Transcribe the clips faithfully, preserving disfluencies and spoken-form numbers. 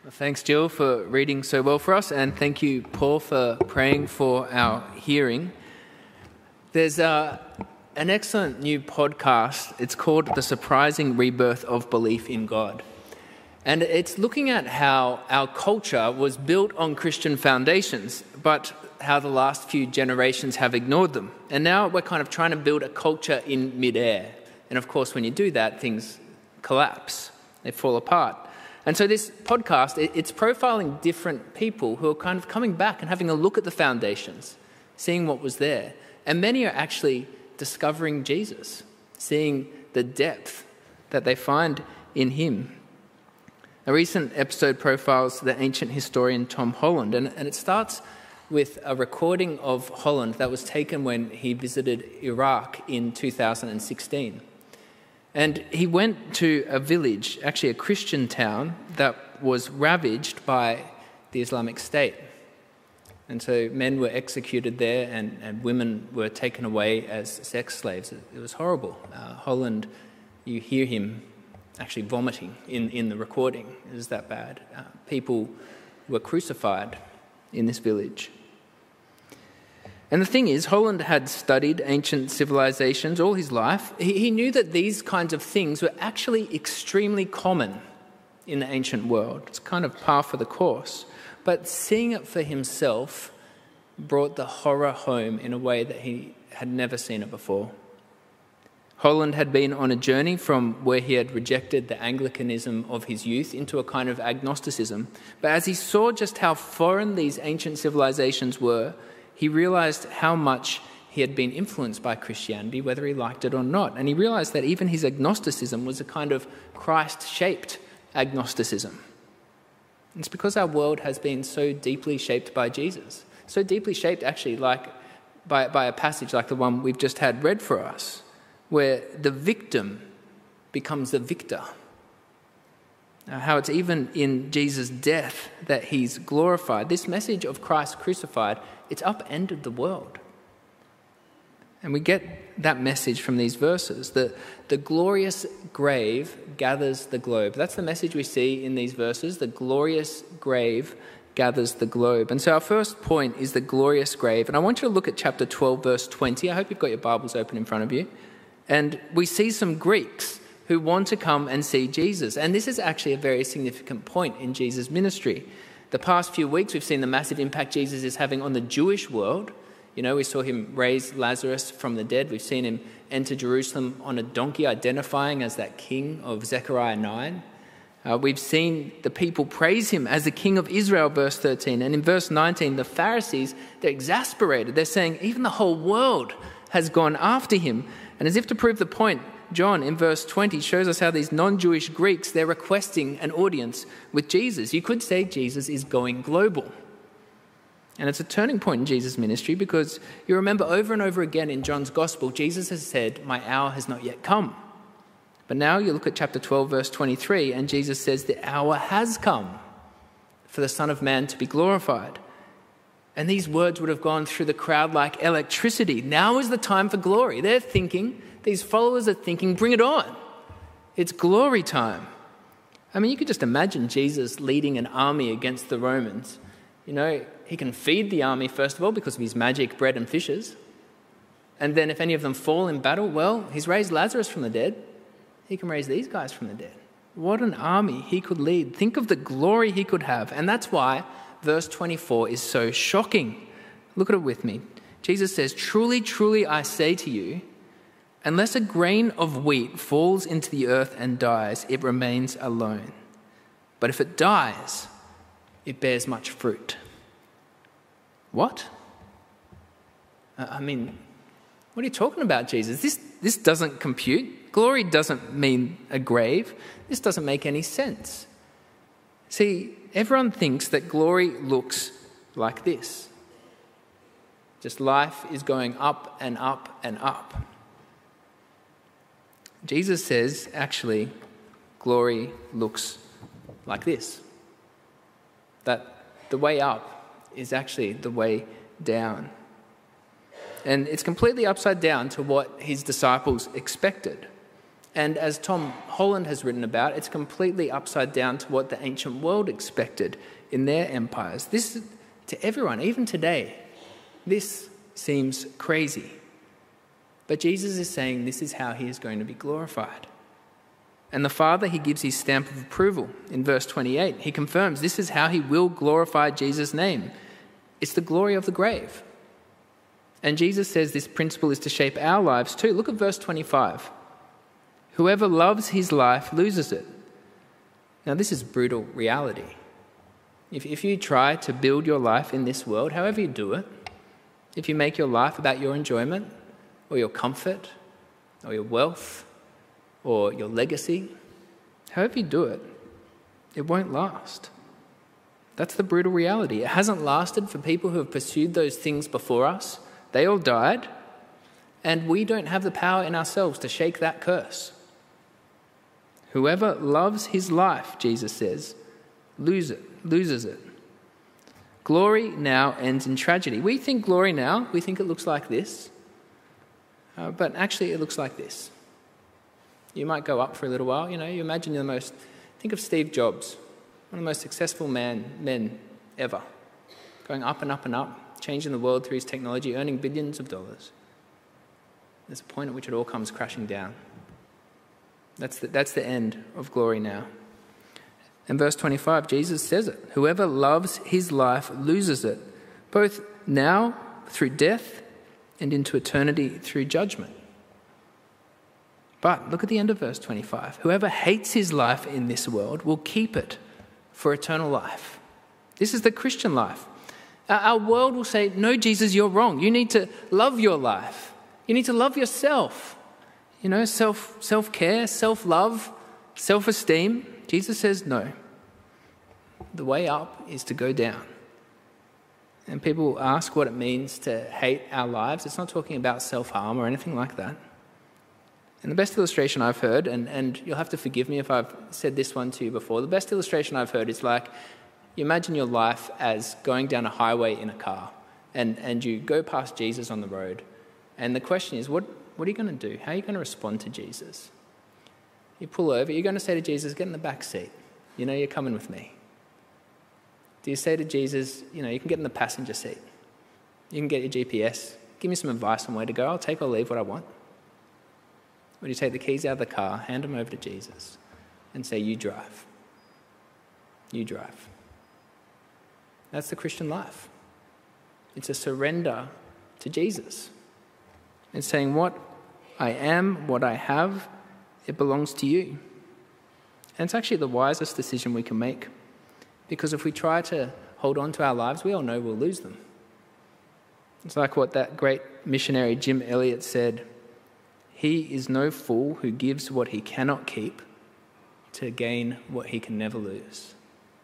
Well, thanks, Jill, for reading so well for us, and thank you, Paul, for praying for our hearing. There's uh, an excellent new podcast. It's called The Surprising Rebirth of Belief in God. And it's looking at how our culture was built on Christian foundations, but how the last few generations have ignored them. And now we're kind of trying to build a culture in midair. And of course, when you do that, things collapse. They fall apart. And so this podcast, it's profiling different people who are kind of coming back and having a look at the foundations, seeing what was there. And many are actually discovering Jesus, seeing the depth that they find in him. A recent episode profiles the ancient historian Tom Holland, and, and it starts with a recording of Holland that was taken when he visited Iraq in two thousand sixteen. And he went to a village, actually a Christian town, that was ravaged by the Islamic State. And so men were executed there and, and women were taken away as sex slaves. It, it was horrible. Uh, Holland, you hear him actually vomiting in, in the recording. It was that bad. Uh, people were crucified in this village. And the thing is, Holland had studied ancient civilizations all his life. He, he knew that these kinds of things were actually extremely common in the ancient world. It's kind of par for the course. But seeing it for himself brought the horror home in a way that he had never seen it before. Holland had been on a journey from where he had rejected the Anglicanism of his youth into a kind of agnosticism. But as he saw just how foreign these ancient civilizations were, he realized how much he had been influenced by Christianity, whether he liked it or not. And he realized that even his agnosticism was a kind of Christ-shaped agnosticism. It's because our world has been so deeply shaped by Jesus. So deeply shaped, actually, like by, by a passage like the one we've just had read for us, where the victim becomes the victor. Uh, how it's even in Jesus' death that he's glorified. This message of Christ crucified, it's upended the world. And we get that message from these verses. The, the glorious grave gathers the globe. That's the message we see in these verses. The glorious grave gathers the globe. And so our first point is the glorious grave. And I want you to look at chapter twelve, verse twenty. I hope you've got your Bibles open in front of you. And we see some Greeks who want to come and see Jesus. And this is actually a very significant point in Jesus' ministry. The past few weeks, we've seen the massive impact Jesus is having on the Jewish world. You know, we saw him raise Lazarus from the dead. We've seen him enter Jerusalem on a donkey, identifying as that king of Zechariah nine. Uh, we've seen the people praise him as the king of Israel, verse thirteen. And in verse nineteen, the Pharisees, they're exasperated. They're saying even the whole world has gone after him. And as if to prove the point, John, in verse twenty, shows us how these non-Jewish Greeks, they're requesting an audience with Jesus. You could say Jesus is going global. And it's a turning point in Jesus' ministry because you remember over and over again in John's Gospel, Jesus has said, "My hour has not yet come." But now you look at chapter twelve, verse twenty-three, and Jesus says, "The hour has come for the Son of Man to be glorified." And these words would have gone through the crowd like electricity. Now is the time for glory. They're thinking, these followers are thinking, bring it on. It's glory time. I mean, you could just imagine Jesus leading an army against the Romans. You know, he can feed the army, first of all, because of his magic bread and fishes. And then if any of them fall in battle, well, he's raised Lazarus from the dead. He can raise these guys from the dead. What an army he could lead. Think of the glory he could have. And that's why verse twenty-four is so shocking. Look at it with me. Jesus says, "Truly, truly, I say to you, unless a grain of wheat falls into the earth and dies, it remains alone. But if it dies, it bears much fruit." What? I mean, what are you talking about, Jesus? This, this doesn't compute. Glory doesn't mean a grave. This doesn't make any sense. See, everyone thinks that glory looks like this. Just life is going up and up and up. Jesus says, actually, glory looks like this. That the way up is actually the way down. And it's completely upside down to what his disciples expected. And as Tom Holland has written about, it's completely upside down to what the ancient world expected in their empires. This, to everyone, even today, this seems crazy. But Jesus is saying this is how he is going to be glorified. And the Father, he gives his stamp of approval in verse twenty-eight. He confirms this is how he will glorify Jesus' name. It's the glory of the grave. And Jesus says this principle is to shape our lives too. Look at verse twenty-five. Whoever loves his life loses it. Now this is brutal reality. If, if you try to build your life in this world, however you do it, if you make your life about your enjoyment or your comfort or your wealth or your legacy, however you do it, it won't last. That's the brutal reality. It hasn't lasted for people who have pursued those things before us. They all died, and we don't have the power in ourselves to shake that curse. Whoever loves his life, Jesus says, lose it, loses it. Glory now ends in tragedy. We think glory now, we think it looks like this, uh, but actually it looks like this. You might go up for a little while, you know, you imagine you're the most, think of Steve Jobs, one of the most successful man, men ever, going up and up and up, changing the world through his technology, earning billions of dollars. There's a point at which it all comes crashing down. That's the, that's the end of glory now. In verse twenty-five, Jesus says it. Whoever loves his life loses it, both now through death and into eternity through judgment. But look at the end of verse twenty-five. Whoever hates his life in this world will keep it for eternal life. This is the Christian life. Our world will say, no, Jesus, you're wrong. You need to love your life. You need to love yourself. You know, self, self-care, self-love, self-esteem. Jesus says, no. The way up is to go down. And people ask what it means to hate our lives. It's not talking about self-harm or anything like that. And the best illustration I've heard, and, and you'll have to forgive me if I've said this one to you before, the best illustration I've heard is like, you imagine your life as going down a highway in a car, and, and you go past Jesus on the road. And the question is, what, what are you going to do? How are you going to respond to Jesus? You pull over, you're going to say to Jesus, get in the back seat. You know, you're coming with me. Do you say to Jesus, you know, you can get in the passenger seat. You can get your G P S. Give me some advice on where to go. I'll take or leave what I want. Or do you take the keys out of the car, hand them over to Jesus, and say, you drive. You drive. That's the Christian life. It's a surrender to Jesus. It's saying, what I am, what I have, it belongs to you. And it's actually the wisest decision we can make. Because if we try to hold on to our lives, we all know we'll lose them. It's like what that great missionary Jim Elliot said, he is no fool who gives what he cannot keep to gain what he can never lose.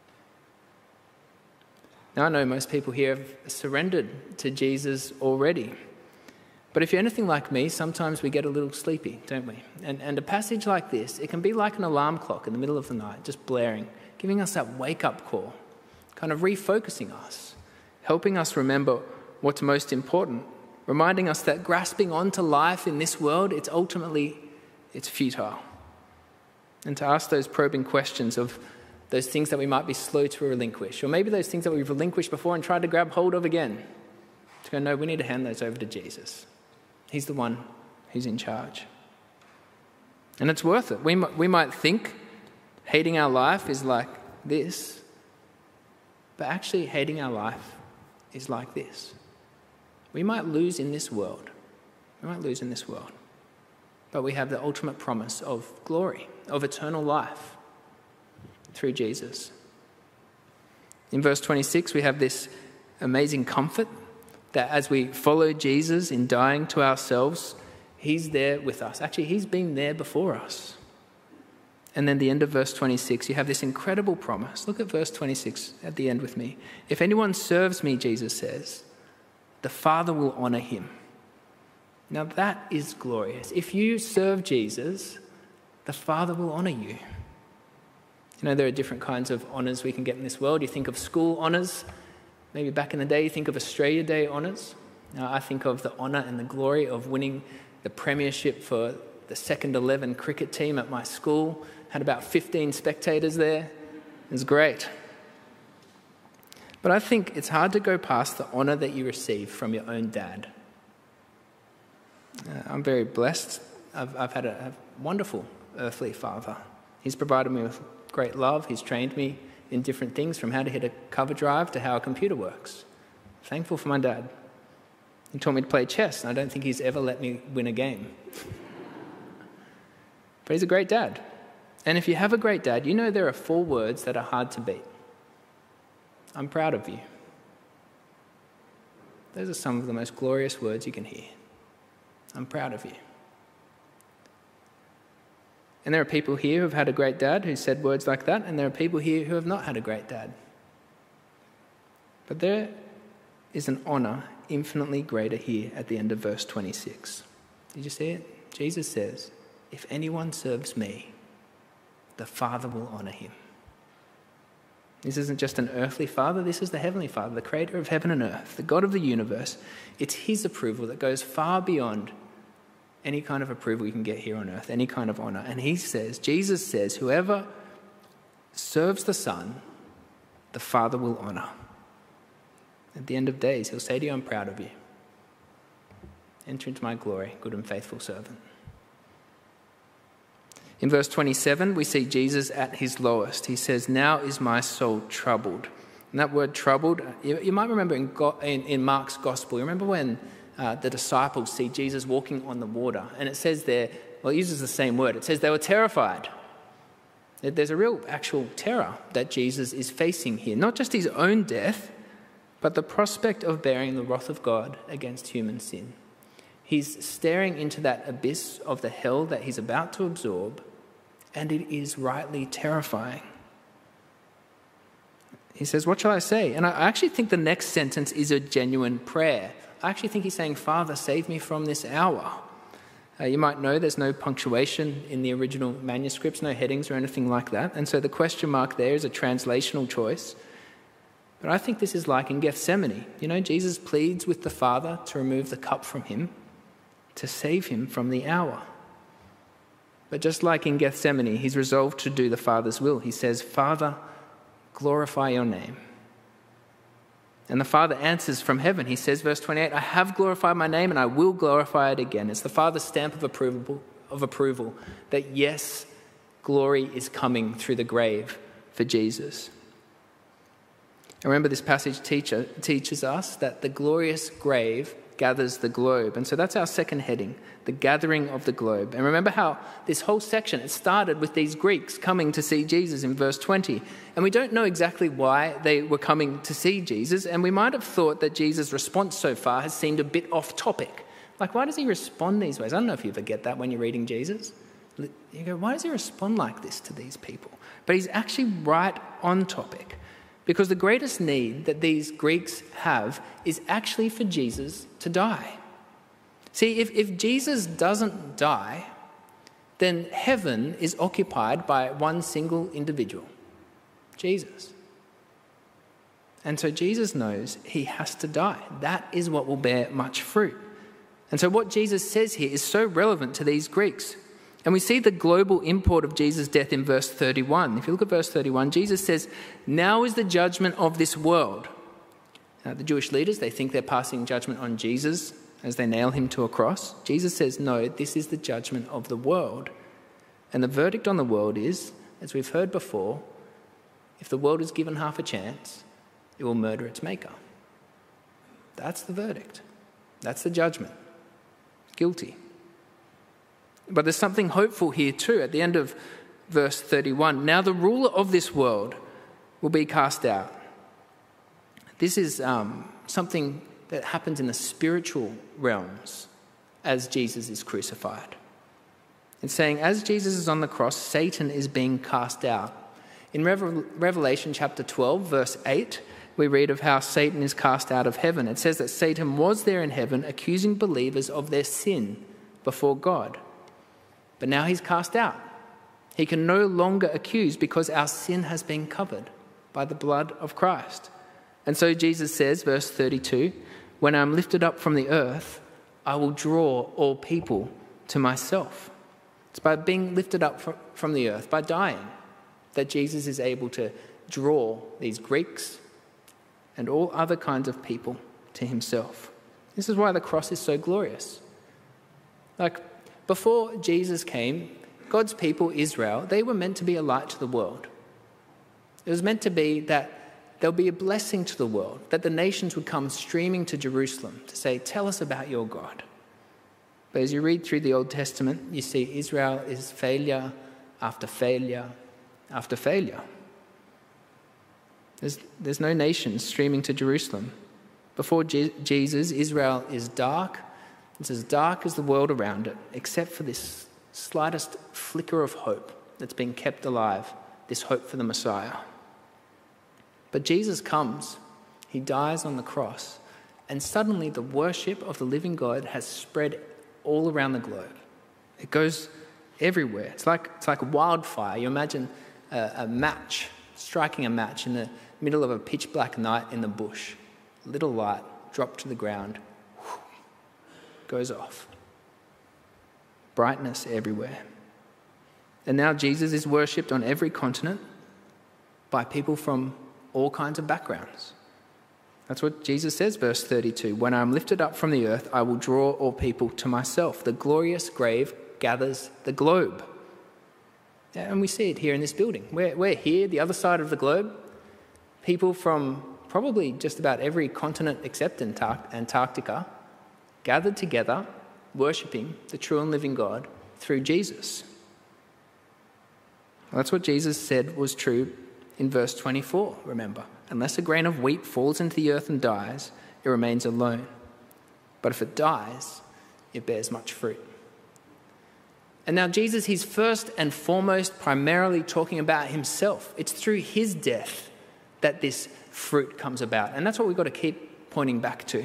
Now, I know most people here have surrendered to Jesus already. But if you're anything like me, sometimes we get a little sleepy, don't we? And, and a passage like this, it can be like an alarm clock in the middle of the night, just blaring, giving us that wake-up call, kind of refocusing us, helping us remember what's most important, reminding us that grasping onto life in this world, it's ultimately, it's futile. And to ask those probing questions of those things that we might be slow to relinquish, or maybe those things that we've relinquished before and tried to grab hold of again, to go, no, we need to hand those over to Jesus. He's the one who's in charge. And it's worth it. We might, we might think hating our life is like this, but actually hating our life is like this. We might lose in this world. We might lose in this world. But we have the ultimate promise of glory, of eternal life through Jesus. In verse twenty-six, we have this amazing comfort that as we follow Jesus in dying to ourselves, he's there with us. Actually, he's been there before us. And then the end of verse twenty-six, you have this incredible promise. Look at verse twenty-six at the end with me. If anyone serves me, Jesus says, the Father will honor him. Now that is glorious. If you serve Jesus, the Father will honor you. You know, there are different kinds of honors we can get in this world. You think of school honors. Maybe back in the day, you think of Australia Day honours. Now, I think of the honour and the glory of winning the premiership for the second eleven cricket team at my school. Had about fifteen spectators there. It was great. But I think it's hard to go past the honour that you receive from your own dad. Uh, I'm very blessed. I've, I've had a, a wonderful earthly father. He's provided me with great love. He's trained me in different things, from how to hit a cover drive to how a computer works. Thankful for my dad. He taught me to play chess, and I don't think he's ever let me win a game. But he's a great dad. And if you have a great dad, you know there are four words that are hard to beat. I'm proud of you. Those are some of the most glorious words you can hear. I'm proud of you. And there are people here who have had a great dad who said words like that, and there are people here who have not had a great dad. But there is an honour infinitely greater here at the end of verse twenty-six. Did you see it? Jesus says, if anyone serves me, the Father will honour him. This isn't just an earthly Father, this is the Heavenly Father, the creator of heaven and earth, the God of the universe. It's his approval that goes far beyond any kind of approval you can get here on earth, any kind of honour. And he says, Jesus says, whoever serves the Son, the Father will honour. At the end of days, he'll say to you, I'm proud of you. Enter into my glory, good and faithful servant. In verse twenty-seven, we see Jesus at his lowest. He says, now is my soul troubled. And that word troubled, you, you might remember in, God, in, in Mark's gospel, you remember when uh, the disciples see Jesus walking on the water. And it says there, well, it uses the same word. It says they were terrified. There's a real actual terror that Jesus is facing here. Not just his own death, but the prospect of bearing the wrath of God against human sin. He's staring into that abyss of the hell that he's about to absorb, and it is rightly terrifying. He says, what shall I say? And I actually think the next sentence is a genuine prayer. I actually think he's saying, Father, save me from this hour. Uh, you might know there's no punctuation in the original manuscripts, no headings or anything like that. And so the question mark there is a translational choice. But I think this is like in Gethsemane. You know, Jesus pleads with the Father to remove the cup from him, to save him from the hour. But just like in Gethsemane, he's resolved to do the Father's will. He says, Father, glorify your name. And the Father answers from heaven. He says, verse twenty-eight, I have glorified my name and I will glorify it again. It's the Father's stamp of approval, of approval that yes, glory is coming through the grave for Jesus. And remember, this passage teacher, teaches us that the glorious grave gathers the globe. And so that's our second heading, the gathering of the globe. And remember how this whole section, it started with these Greeks coming to see Jesus in verse twenty. And we don't know exactly why they were coming to see Jesus. And we might have thought that Jesus' response so far has seemed a bit off topic. Like, why does he respond these ways? I don't know if you ever get that when you're reading Jesus. You go, why does he respond like this to these people? But he's actually right on topic. Because the greatest need that these Greeks have is actually for Jesus to die. See, if, if Jesus doesn't die, then heaven is occupied by one single individual, Jesus. And so Jesus knows he has to die. That is what will bear much fruit. And so what Jesus says here is so relevant to these Greeks. And we see the global import of Jesus' death in verse thirty-one. If you look at verse thirty-one, Jesus says, now is the judgment of this world. Now, the Jewish leaders, they think they're passing judgment on Jesus as they nail him to a cross. Jesus says, no, this is the judgment of the world. And the verdict on the world is, as we've heard before, if the world is given half a chance, it will murder its maker. That's the verdict. That's the judgment. Guilty. But there's something hopeful here too at the end of verse thirty-one. Now the ruler of this world will be cast out. This is um, something that happens in the spiritual realms as Jesus is crucified. It's saying as Jesus is on the cross, Satan is being cast out. In Revelation chapter twelve, verse eight, we read of how Satan is cast out of heaven. It says that Satan was there in heaven accusing believers of their sin before God. But now he's cast out. He can no longer accuse because our sin has been covered by the blood of Christ. And so Jesus says, verse thirty-two, when I'm lifted up from the earth, I will draw all people to myself. It's by being lifted up from the earth, by dying, that Jesus is able to draw these Greeks and all other kinds of people to himself. This is why the cross is so glorious. Like, before Jesus came, God's people, Israel, they were meant to be a light to the world. It was meant to be that there'll be a blessing to the world, that the nations would come streaming to Jerusalem to say, tell us about your God. But as you read through the Old Testament, you see Israel is failure after failure after failure. There's, there's no nation streaming to Jerusalem. Before Je- Jesus, Israel is dark. It's as dark as the world around it, except for this slightest flicker of hope that's been kept alive, this hope for the Messiah. But Jesus comes, he dies on the cross, and suddenly the worship of the living God has spread all around the globe. It goes everywhere. It's like it's like wildfire. You imagine a, a match, striking a match in the middle of a pitch black night in the bush. A little light dropped to the ground, whew, goes off. Brightness everywhere. And now Jesus is worshipped on every continent by people from all kinds of backgrounds. That's what Jesus says, verse thirty-two. When I am lifted up from the earth, I will draw all people to myself. The glorious grave gathers the globe. And we see it here in this building. We're, we're here, the other side of the globe. People from probably just about every continent except Antarctica gathered together, worshipping the true and living God through Jesus. Well, that's what Jesus said was true in verse twenty-four, remember. Unless a grain of wheat falls into the earth and dies, it remains alone. But if it dies, it bears much fruit. And now Jesus, he's first and foremost primarily talking about himself. It's through his death that this fruit comes about. And that's what we've got to keep pointing back to.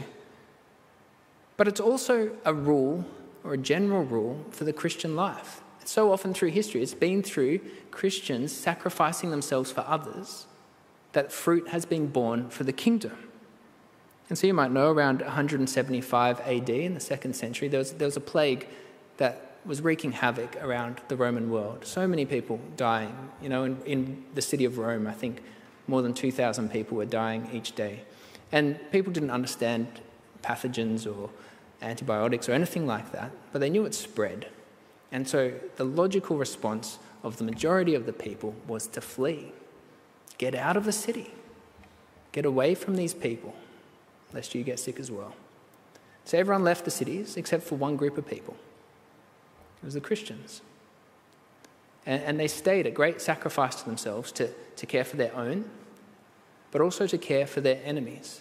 But it's also a rule or a general rule for the Christian life. It's so often through history, it's been through Christians sacrificing themselves for others that fruit has been born for the kingdom. And so you might know around one seventy-five A D in the second century, there was, there was a plague that was wreaking havoc around the Roman world. So many people dying. You know, in, in the city of Rome, I think more than two thousand people were dying each day. And people didn't understand pathogens or antibiotics or anything like that, but they knew it spread. And so the logical response of the majority of the people was to flee. Get out of the city. Get away from these people, lest you get sick as well. So everyone left the cities except for one group of people. It was the Christians. And, and they stayed at great sacrifice to themselves to, to care for their own, but also to care for their enemies.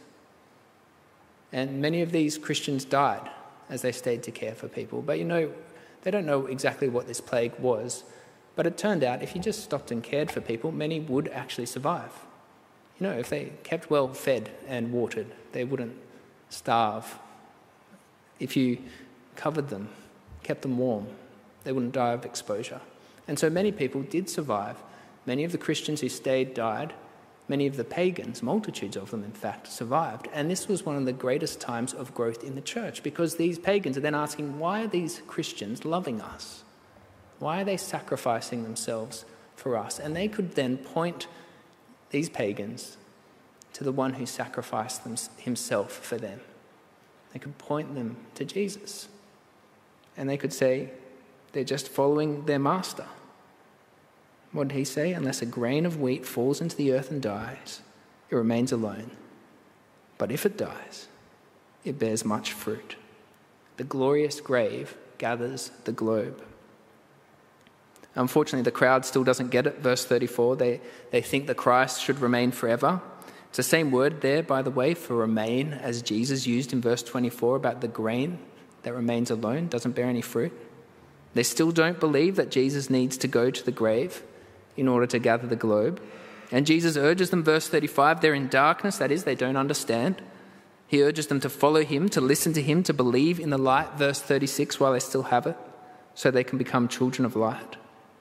And many of these Christians died as they stayed to care for people. But you know, they don't know exactly what this plague was. But it turned out if you just stopped and cared for people, many would actually survive. You know, if they kept well fed and watered, they wouldn't starve. If you covered them, kept them warm, they wouldn't die of exposure. And so many people did survive. Many of the Christians who stayed died. Many of the pagans, multitudes of them in fact, survived. And this was one of the greatest times of growth in the church, because these pagans are then asking, why are these Christians loving us? Why are they sacrificing themselves for us? And they could then point these pagans to the one who sacrificed them, himself for them. They could point them to Jesus. And they could say, they're just following their master. What did he say? Unless a grain of wheat falls into the earth and dies, it remains alone. But if it dies, it bears much fruit. The glorious grave gathers the globe. Unfortunately, the crowd still doesn't get it. Verse thirty-four, they, they think the Christ should remain forever. It's the same word there, by the way, for remain, as Jesus used in verse twenty-four about the grain that remains alone, doesn't bear any fruit. They still don't believe that Jesus needs to go to the grave in order to gather the globe. And Jesus urges them, verse thirty-five, they're in darkness, that is, they don't understand. He urges them to follow him, to listen to him, to believe in the light, verse thirty-six, while they still have it, so they can become children of light.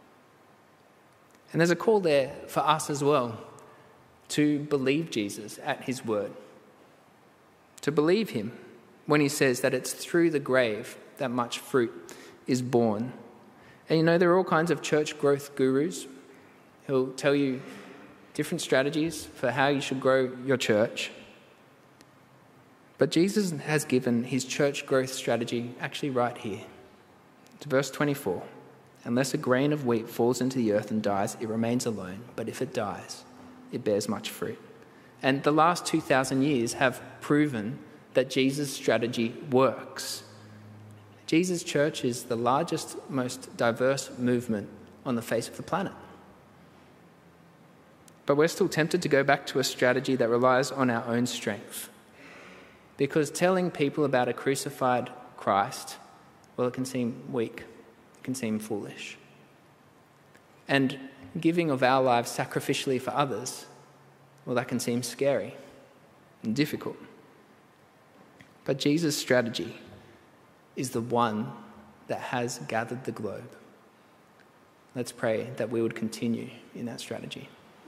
And there's a call there for us as well to believe Jesus at his word, to believe him when he says that it's through the grave that much fruit is born. And you know, there are all kinds of church growth gurus who'll tell you different strategies for how you should grow your church. But Jesus has given his church growth strategy actually right here. It's verse twenty-four. Unless a grain of wheat falls into the earth and dies, it remains alone. But if it dies, it bears much fruit. And the last two thousand years have proven that Jesus' strategy works. Jesus' church is the largest, most diverse movement on the face of the planet. But we're still tempted to go back to a strategy that relies on our own strength. Because telling people about a crucified Christ, well, it can seem weak. It can seem foolish. And giving of our lives sacrificially for others, well, that can seem scary and difficult. But Jesus' strategy is the one that has gathered the globe. Let's pray that we would continue in that strategy.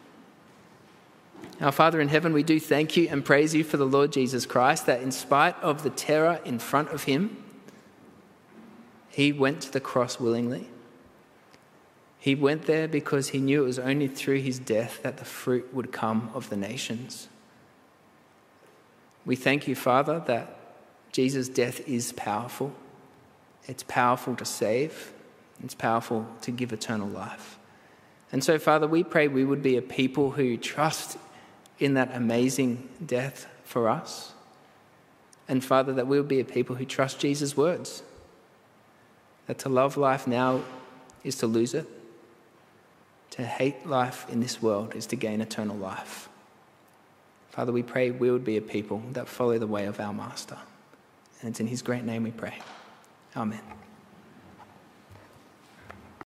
Our Father in heaven, we do thank you and praise you for the Lord Jesus Christ, that in spite of the terror in front of him, he went to the cross willingly. He went there because he knew it was only through his death that the fruit would come of the nations. We thank you, Father, that Jesus' death is powerful. It's powerful to save. It's powerful to give eternal life. And so, Father, we pray we would be a people who trust in that amazing death for us. And, Father, that we would be a people who trust Jesus' words. That to love life now is to lose it. To hate life in this world is to gain eternal life. Father, we pray we would be a people that follow the way of our Master. And it's in his great name we pray. Amen.